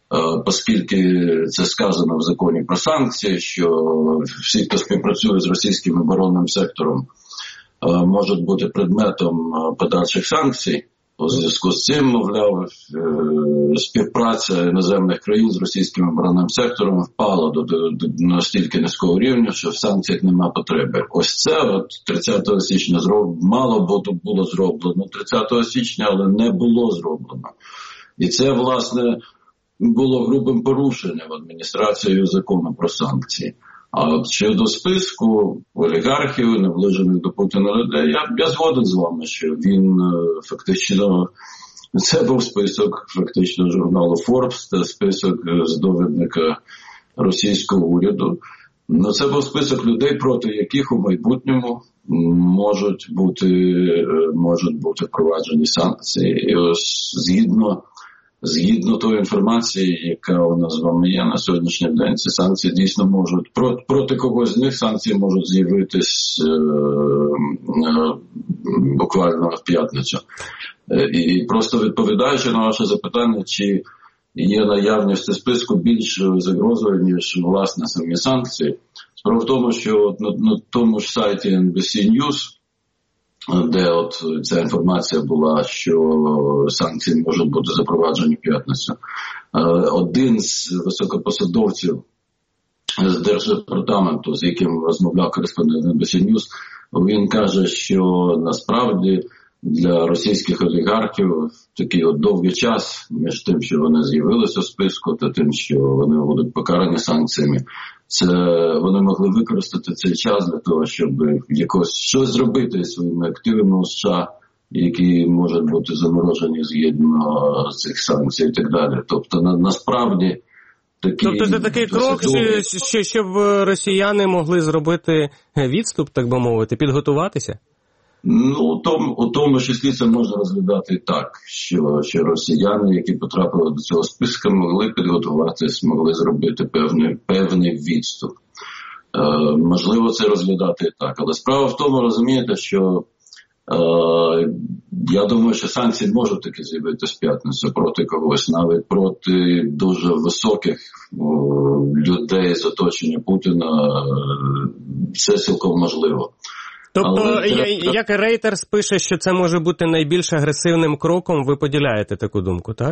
оскільки це сказано в законі про санкції, що всі, хто співпрацює з російським оборонним сектором, можуть бути предметом подальших санкцій. У зв'язку з цим, мовляв, співпраця іноземних країн з російським оборонним сектором впала до, до, до настільки низького рівня, що в санкціях немає потреби. Ось це от тридцятого січня зроб... мало було, було зроблено тридцятого січня, але не було зроблено. І це, власне, було грубим порушенням адміністрацією закону про санкції. А от щодо списку олігархів, наближених до Путіна людей, я, я згоден з вами, що він фактично, це був список фактично журналу Forbes, це список з довідника російського уряду. Ну, це був список людей, проти яких у майбутньому можуть бути, можуть бути впроваджені санкції. І ось згідно Згідно тої інформації, яка у нас з вами є на сьогоднішній день, ці санкції дійсно можуть, проти, проти когось з них санкції можуть з'явитись е, е, буквально в п'ятницю. Е, і просто відповідаючи на ваше запитання, чи є наявність списку більш загрозою, ніж, власне, самі санкції. Справа в тому, що на, на тому ж сайті ен бі сі News, де от ця інформація була, що санкції можуть бути запроваджені в п'ятницю. Один з високопосадовців з Держдепартаменту, з яким розмовляв кореспондент ен бі сі News, він каже, що насправді для російських олігархів такий от довгий час між тим, що вони з'явилися у списку, та тим, що вони будуть покарані санкціями, це вони могли використати цей час для того, щоб якось щось зробити зі своїми активами у США, які можуть бути заморожені згідно цих санкцій і так далі. Тобто, на, насправді, такі... Тобто це такий крок, що, щоб росіяни могли зробити відступ, так би мовити, підготуватися? Ну, у тому, у тому числі це можна розглядати і так, що, що росіяни, які потрапили до цього списку, могли підготуватись, могли зробити певний, певний відступ. Е, можливо, це розглядати і так. Але справа в тому, розумієте, що е, я думаю, що санкції можуть таки з'явитися в п'ятницю проти когось, навіть проти дуже високих о, людей з оточення Путіна. Це цілком можливо. Тобто, Але... як Рейтерс пише, що це може бути найбільш агресивним кроком, ви поділяєте таку думку, так?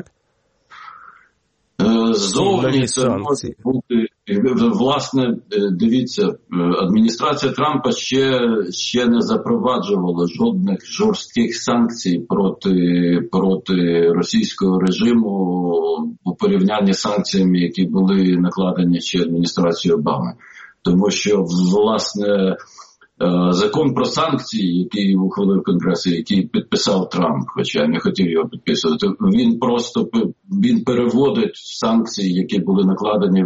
Зовні це може бути, власне, дивіться, адміністрація Трампа ще, ще не запроваджувала жодних жорстких санкцій проти, проти російського режиму у порівнянні з санкціями, які були накладені ще адміністрацією Обами. Тому що, власне, закон про санкції, який ухвалив Конгрес, який підписав Трамп, хоча не хотів його підписувати, він просто він переводить санкції, які були накладені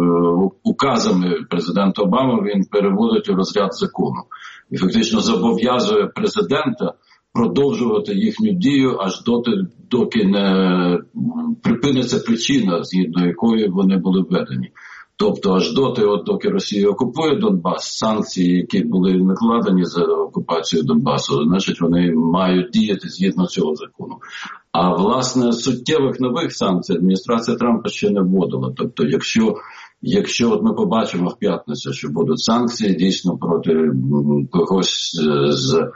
указами президента Обами, він переводить у розряд закону. І фактично зобов'язує президента продовжувати їхню дію аж доти, доки не припиниться причина, згідно якої вони були введені. Тобто аж доти, от доки Росія окупує Донбас, санкції, які були накладені за окупацію Донбасу, значить вони мають діяти згідно цього закону. А власне суттєвих нових санкцій адміністрація Трампа ще не вводила. Тобто якщо, якщо от ми побачимо в п'ятницю, що будуть санкції дійсно проти когось з е,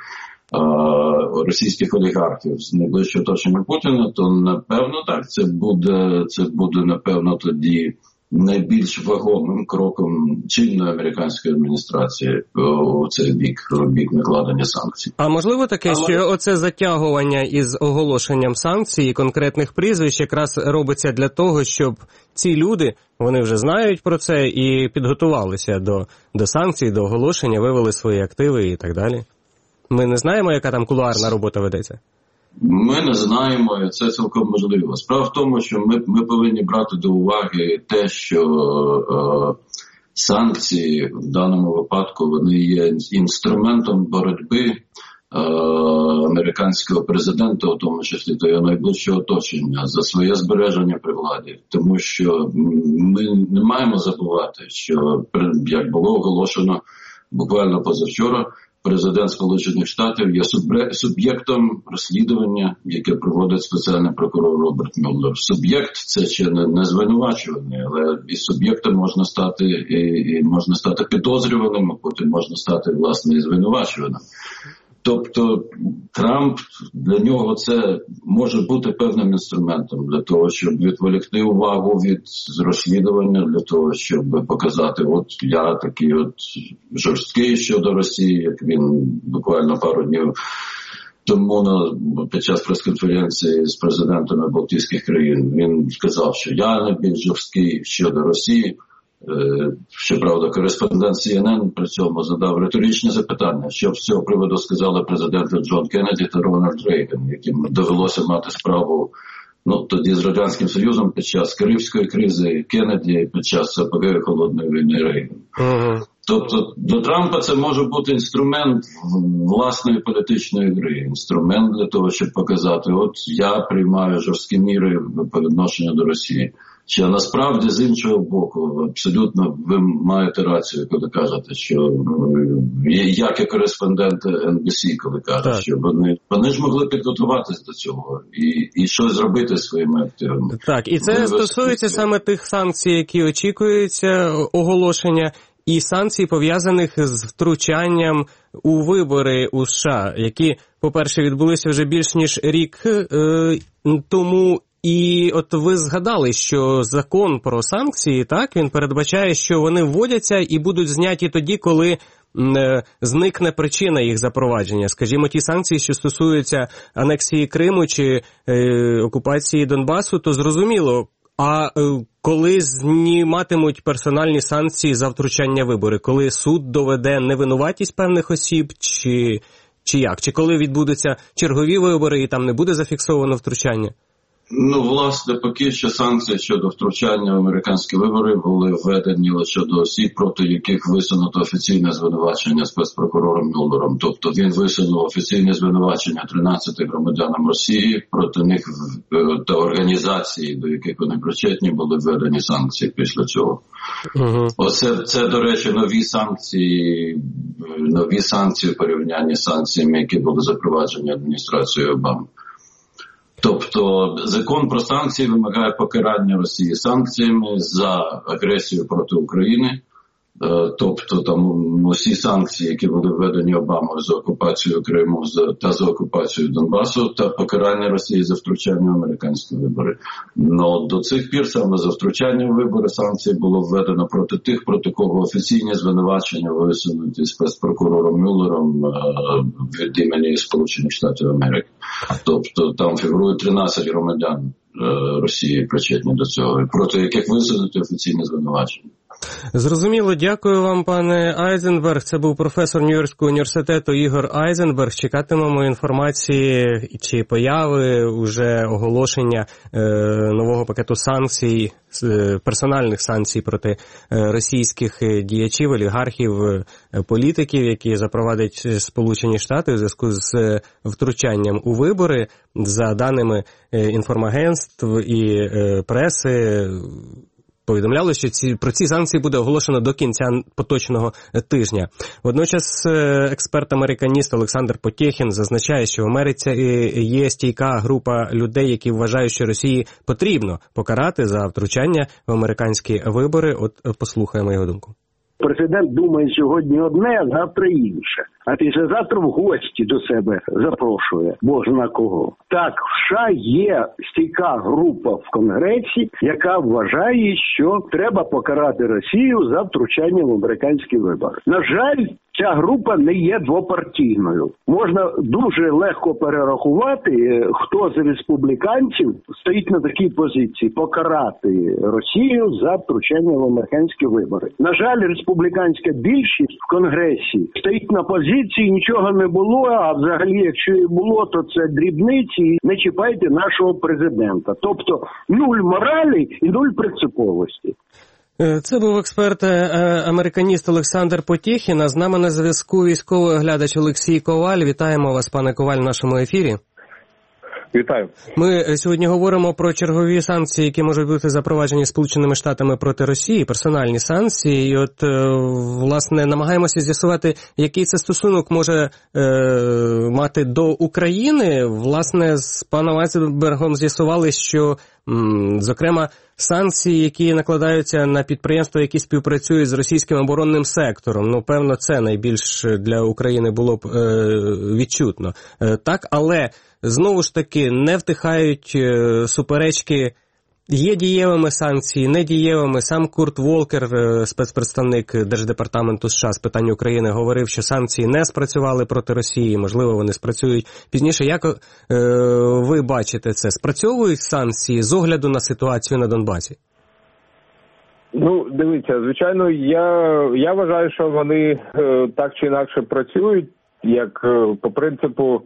російських олігархів з найближчого оточення Путіна, то напевно так, це буде, це буде напевно тоді найбільш вагомим кроком чинної американської адміністрації у цей бік, бік накладення санкцій. А можливо таке, Але... що оце затягування із оголошенням санкцій і конкретних прізвищ якраз робиться для того, щоб ці люди, вони вже знають про це і підготувалися до, до санкцій, до оголошення, вивели свої активи і так далі? Ми не знаємо, яка там кулуарна робота ведеться? Ми не знаємо, і це цілком можливо. Справа в тому, що ми, ми повинні брати до уваги те, що е, санкції в даному випадку вони є інструментом боротьби е, американського президента, у тому числі до його найближчого оточення, за своє збереження при владі. Тому що ми не маємо забувати, що, як було оголошено буквально позавчора, президент Сполучених Штатів є суб'єктом розслідування, яке проводить спеціальний прокурор Роберт Мюллер. Суб'єкт – це ще не, не звинувачуваний, але і суб'єктом можна стати, і, і можна стати підозрюваним, а потім можна стати, власне, і звинувачуваним. Тобто Трамп, для нього це може бути певним інструментом для того, щоб відволікти увагу від розслідування, для того, щоб показати, от я такий от жорсткий щодо Росії, як він буквально пару днів тому на, під час прес-конференції з президентами Балтійських країн, він сказав, що я найбільш жорсткий щодо Росії. Щоправда, кореспондент Сі Ен Ен при цьому задав риторичне запитання, що з цього приводу сказали президенти Джон Кеннеді та Рональд Рейган, яким довелося мати справу ну, тоді з Радянським Союзом під час Карибської кризи, Кеннеді під час апогею Холодної війни Рейган. Uh-huh. Тобто для Трампа це може бути інструмент власної політичної гри, інструмент для того, щоб показати, от я приймаю жорсткі міри по відношенню до Росії. Чи насправді, з іншого боку, абсолютно ви маєте рацію, коли кажете, що як і кореспонденти Ен Бі Сі, коли кажуть, так. що вони, вони ж могли підготуватись до цього і, і щось зробити своїми активами. Так, і це вони стосується виступ... саме тих санкцій, які очікуються, оголошення, і санкцій, пов'язаних з втручанням у вибори у США, які, по-перше, відбулися вже більш ніж рік е, тому. І от ви згадали, що закон про санкції, так, він передбачає, що вони вводяться і будуть зняті тоді, коли е, зникне причина їх запровадження. Скажімо, ті санкції, що стосуються анексії Криму чи е, окупації Донбасу, то зрозуміло. А е, коли зніматимуть персональні санкції за втручання в вибори? Коли суд доведе невинуватість певних осіб чи, чи як? Чи коли відбудуться чергові вибори і там не буде зафіксовано втручання? Ну, власне, поки що санкції щодо втручання в американські вибори були введені лише до осіб, проти яких висунуто офіційне звинувачення спецпрокурором Мюллером. Тобто він висунув офіційне звинувачення тринадцяти громадянам Росії, проти них та організації, до яких вони причетні, були введені санкції після цього. Uh-huh. Оце, це, до речі, нові санкції, нові санкції в порівнянні з санкціями, які були запроваджені адміністрацією Обами. Тобто закон про санкції вимагає покарання Росії санкціями за агресію проти України. Тобто там усі санкції, які були введені Обамою за окупацію Криму та за окупацію Донбасу, та покарання Росії за втручання в американські вибори. Но до цих пір саме за втручання в вибори санкції було введено проти тих, проти кого офіційні звинувачення висунуті спецпрокурором Мюллером від імені Сполучених Штатів Америки. Тобто там фігурує тринадцять громадян Росії причетні до цього, проти яких висунуті офіційні звинувачення. Зрозуміло, дякую вам, пане Айзенберг. Це був професор Нью-Йоркського університету Ігор Айзенберг. Чекатимемо інформації чи появи, уже оголошення е, нового пакету санкцій, е, персональних санкцій проти е, російських діячів, олігархів, е, політиків, які запровадять Сполучені Штати у зв'язку з е, втручанням у вибори. За даними е, інформагентств і е, преси, повідомляли, що ці, про ці санкції буде оголошено до кінця поточного тижня. Водночас експерт-американіст Олександр Потєхін зазначає, що в Америці є стійка група людей, які вважають, що Росії потрібно покарати за втручання в американські вибори. От послухаємо його думку. Президент думає сьогодні одне, а завтра інше. А післязавтра в гості до себе запрошує, боже на кого. Так, в США є стійка група в Конгресі, яка вважає, що треба покарати Росію за втручання в американські вибори. На жаль, ця група не є двопартійною. Можна дуже легко перерахувати, хто з республіканців стоїть на такій позиції – покарати Росію за втручання в американські вибори. На жаль, республіканська більшість в Конгресі стоїть на позиції, нічого не було, а взагалі, якщо і було, то це дрібниці, не чіпайте нашого президента. Тобто нуль моралі і нуль принциповості. Це був експерт-американіст Олександр Потєхін, а з нами на зв'язку військовий оглядач Олексій Коваль. Вітаємо вас, пане Коваль, в нашому ефірі. Вітаю. Ми сьогодні говоримо про чергові санкції, які можуть бути запроваджені Сполученими Штатами проти Росії, персональні санкції. І от, власне, намагаємося з'ясувати, який це стосунок може е, мати до України. Власне, з паном Айзенбергом з'ясували, що, м, зокрема, санкції, які накладаються на підприємства, які співпрацюють з російським оборонним сектором, ну, певно, це найбільш для України було б е, відчутно. Е, так, але знову ж таки, не втихають е, суперечки, є дієвими санкції, не дієвими. Сам Курт Волкер, е, спецпредставник Держдепартаменту США з питань України, говорив, що санкції не спрацювали проти Росії, можливо, вони спрацюють пізніше. Як е, ви бачите це? Спрацьовують санкції з огляду на ситуацію на Донбасі? Ну, дивіться, звичайно, я, я вважаю, що вони е, так чи інакше працюють, як е, по принципу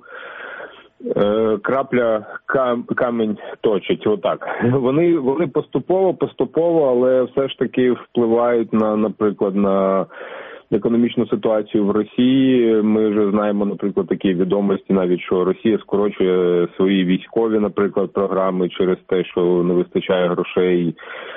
крапля кам, камінь точить, отак. Вони, вони поступово, поступово, але все ж таки впливають на, наприклад, на економічну ситуацію в Росії. Ми вже знаємо, наприклад, такі відомості навіть, що Росія скорочує свої військові, наприклад, програми через те, що не вистачає грошей.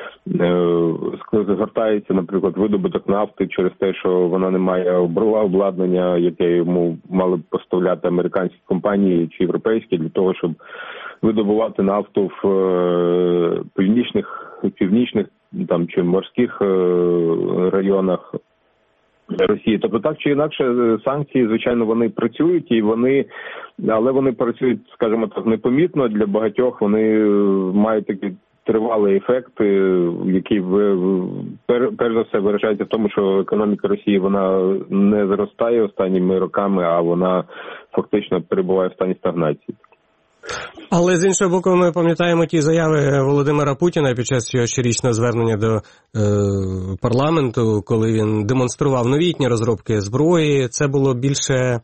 Згортається, наприклад, видобуток нафти через те, що вона не має обладнання, яке йому мали б поставляти американські компанії чи європейські, для того, щоб видобувати нафту в північних, північних там, чи морських районах Росії. Тобто так чи інакше санкції, звичайно, вони працюють, і вони, але вони працюють, скажімо так, непомітно для багатьох, вони мають такі тривалий ефект, який перш за все виражається в тому, що економіка Росії, вона не зростає останніми роками, а вона фактично перебуває в стані стагнації. Але з іншого боку, ми пам'ятаємо ті заяви Володимира Путіна під час його щорічного звернення до е, парламенту, коли він демонстрував новітні розробки зброї. Це було більше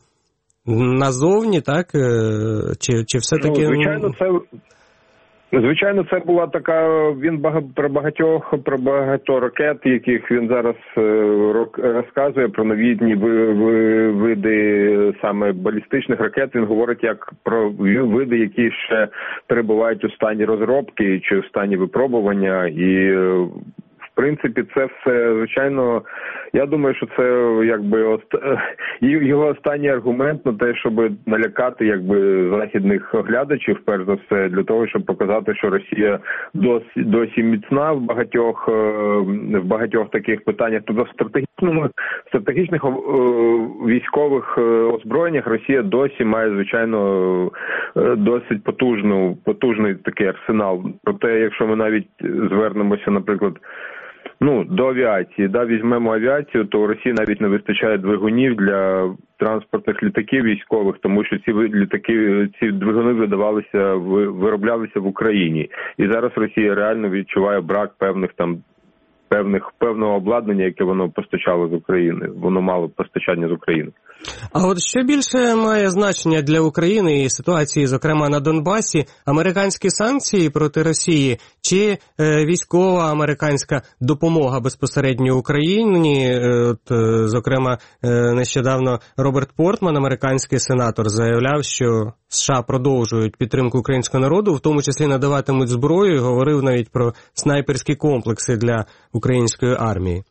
назовні, так? Чи, чи все-таки... Ну, звичайно, це... Звичайно, це була така, він бага, про багатьох, про багато ракет, яких він зараз е, розказує, про новітні ви, ви, види саме балістичних ракет. Він говорить як про види, які ще перебувають у стані розробки чи в стані випробування. І, в принципі, це все, звичайно, я думаю, що це якби ост... його останній аргумент на те, щоб налякати якби західних оглядачів, перш за все, для того, щоб показати, що Росія досі, досі міцна в багатьох в багатьох таких питаннях. Тобто в стратегічному стратегічних військових озброєннях Росія досі має, звичайно, досить потужну потужний такий арсенал. Проте, якщо ми навіть звернемося, наприклад, Ну, до авіації, да, візьмемо авіацію, то у Росії навіть не вистачає двигунів для транспортних літаків військових, тому що ці літаки, ці двигуни видавалися, вироблялися в Україні. І зараз Росія реально відчуває брак певних там певних певного обладнання, яке воно постачало з України. Воно мало постачання з України. А от що більше має значення для України і ситуації, зокрема на Донбасі, американські санкції проти Росії чи е, військова американська допомога безпосередньо Україні? Е, от, е, зокрема, е, нещодавно Роберт Портман, американський сенатор, заявляв, що США продовжують підтримку українського народу, в тому числі надаватимуть зброю, і говорив навіть про снайперські комплекси для української армії.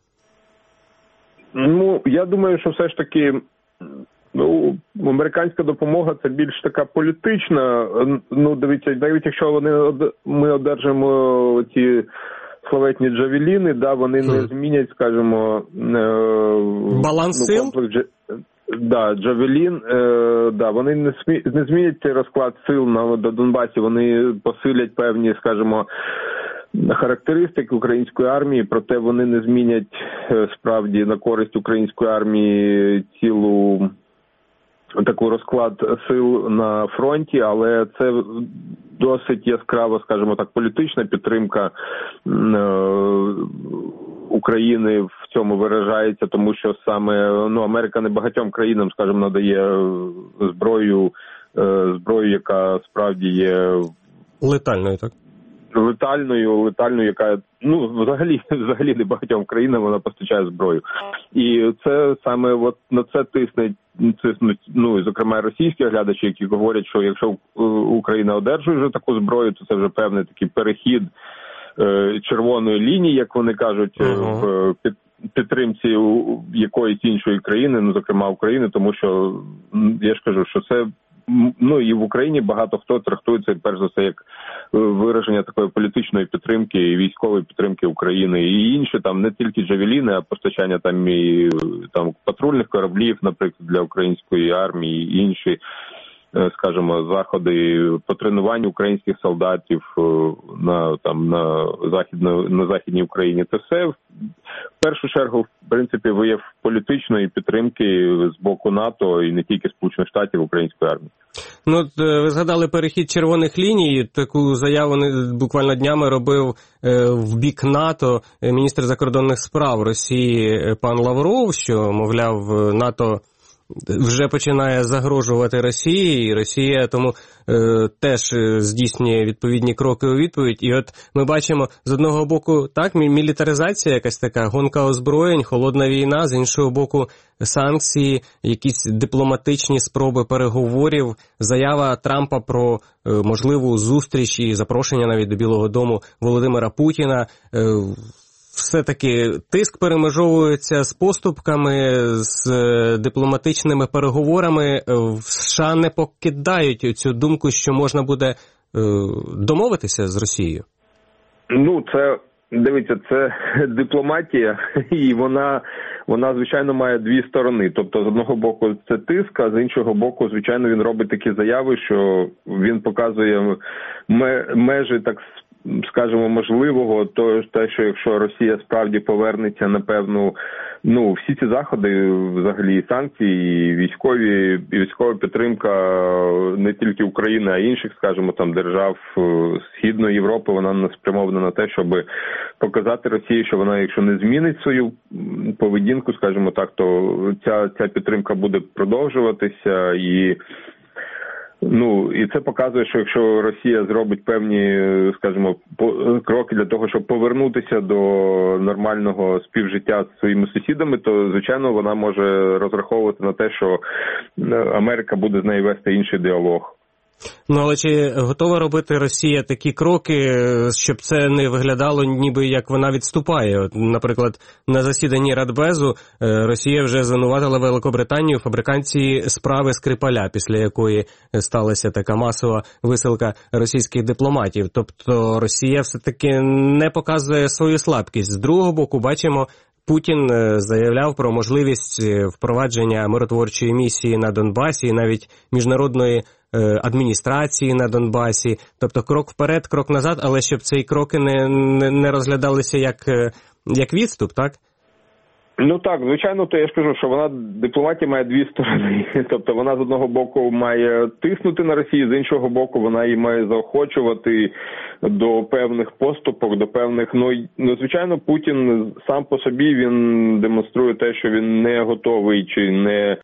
Ну, я думаю, що все ж таки Ну, американська допомога – це більш така політична. Ну, дивіться, навіть якщо вони, ми одержимо ці славетні джавеліни, да, вони не змінять, скажімо, баланс ну, сил? комплекс, да, джавелін, е, да, вони не, смі, не змінять цей розклад сил на Донбасі, вони посилять певні, скажімо, характеристики української армії, проте вони не змінять справді на користь української армії цілу таку розклад сил на фронті, але це досить яскрава, скажімо так, політична підтримка е, України в цьому виражається, тому що саме ну Америка не багатьом країнам, скажімо, надає зброю, е, зброю, яка справді є летальною, так? летальною, летальною, яка, ну, взагалі, взагалі не багатьом країнам вона постачає зброю. І це саме от на це тисне, тиснуть, ну, зокрема, російські глядачі, які говорять, що якщо Україна одержує вже таку зброю, то це вже певний такий перехід е, червоної лінії, як вони кажуть, uh-huh. в під, підтримці якоїсь іншої країни, ну, зокрема, України, тому що, я ж кажу, що це, ну, і в Україні багато хто трактує це, перш за все, як вираження такої політичної підтримки і військової підтримки України. І інші, там, не тільки джавеліни, а постачання там і там патрульних кораблів, наприклад, для української армії, і інші, скажімо, заходи по тренуванню українських солдатів на, там, на, західно, на Західній Україні. Це все, в першу чергу, в принципі, вияв політичної підтримки з боку НАТО і не тільки Сполучених Штатів української армії. Ну, ви згадали перехід червоних ліній. Таку заяву буквально днями робив в бік НАТО міністр закордонних справ Росії пан Лавров, що, мовляв, НАТО вже починає загрожувати Росії, і Росія тому е, теж здійснює відповідні кроки у відповідь. І от ми бачимо, з одного боку, так, мілітаризація якась така, гонка озброєнь, холодна війна, з іншого боку, санкції, якісь дипломатичні спроби переговорів, заява Трампа про е, можливу зустріч і запрошення навіть до Білого дому Володимира Путіна. Е, Все-таки тиск перемежовується з поступками, з дипломатичними переговорами. В США не покидають цю думку, що можна буде домовитися з Росією? Ну, це, дивіться, це дипломатія, і вона, вона, звичайно, має дві сторони. Тобто, з одного боку, це тиск, а з іншого боку, звичайно, він робить такі заяви, що він показує межі, так скажімо, можливого, то те, що якщо Росія справді повернеться на певну, ну, всі ці заходи, взагалі, і санкції, і військові, і військова підтримка не тільки України, а й інших, скажімо, там, держав Східної Європи, вона спрямована на те, щоб показати Росії, що вона, якщо не змінить свою поведінку, скажімо так, то ця, ця підтримка буде продовжуватися. І Ну, і це показує, що якщо Росія зробить певні, скажімо, кроки для того, щоб повернутися до нормального співжиття з своїми сусідами, то, звичайно, вона може розраховувати на те, що Америка буде з нею вести інший діалог. Ну, але чи готова робити Росія такі кроки, щоб це не виглядало ніби як вона відступає? От, наприклад, на засіданні Радбезу Росія вже звинуватила Великобританію в фабрикації справи Скрипаля, після якої сталася така масова висилка російських дипломатів. Тобто Росія все-таки не показує свою слабкість. З другого боку, бачимо, Путін заявляв про можливість впровадження миротворчої місії на Донбасі і навіть міжнародної адміністрації на Донбасі. Тобто крок вперед, крок назад, але щоб ці кроки не, не, не розглядалися як, як відступ, так? Ну так, звичайно, то я ж кажу, що вона, дипломатія має дві сторони. Тобто вона з одного боку має тиснути на Росію, з іншого боку вона її має заохочувати до певних поступок, до певних, ну, ну звичайно, Путін сам по собі, він демонструє те, що він не готовий чи не